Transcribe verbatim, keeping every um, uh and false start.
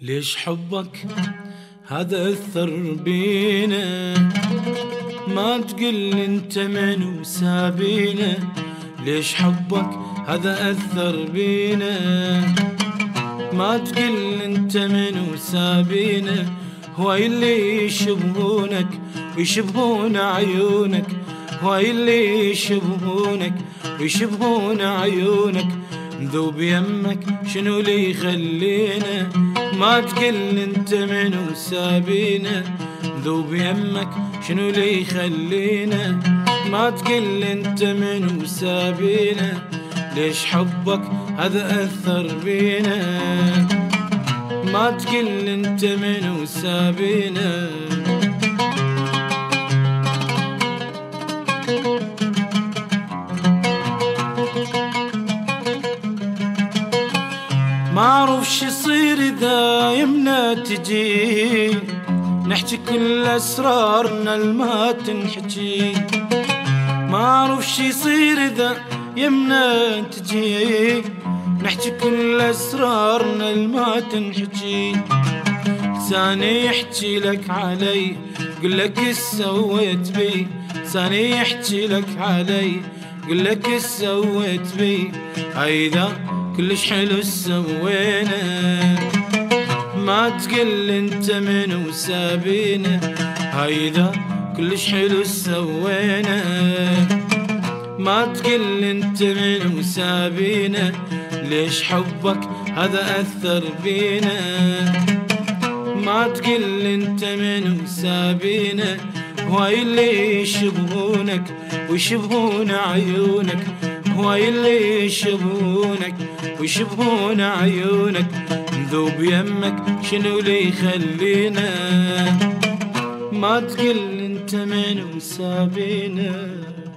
ليش حبك هذا أثر بينا؟ ما تقل انت من وسابينا. ليش حبك هذا أثر بينا؟ ما تقل انت من وسابينا. هواي اللي يشبهونك ويشبهون عيونك، هواي اللي يشبهونك ويشبهون عيونك. نذوب يمك شنو اللي يخلينا؟ ما تقل انت من وسابينا. نذوب يمك شنو اللي يخلينا؟ ما تقل انت من وسابينا. ليش حبك هذا أثر بينا؟ ما تقل انت من وسابينا. ما اعرف شي يصير اذا يمنا تجي، نحكي كل اسرارنا الما تنحكي. ما اعرف شي يصير اذا يمنا تجي، نحكي كل اسرارنا الما تنحكي. لساني يحكي لك علي قل لك ايش سويت بي، لساني يحكي لك علي قل لك ايش سويت بي. هيدا كلش حلو سوينا. ما تقل انت من وسابينا. هيدا كلش حلو سوينا. ما تقل انت من وسابينا. ليش حبك هذا أثر بينا؟ ما تقل انت من وسابينا. هواي اللي يشبهونك ويشبهون عيونك، هواي اللي يشبهونك ويشبهون عيونك. نذوب يمك شنو اللي يخلينا؟ ما تقل انت من وسابينا.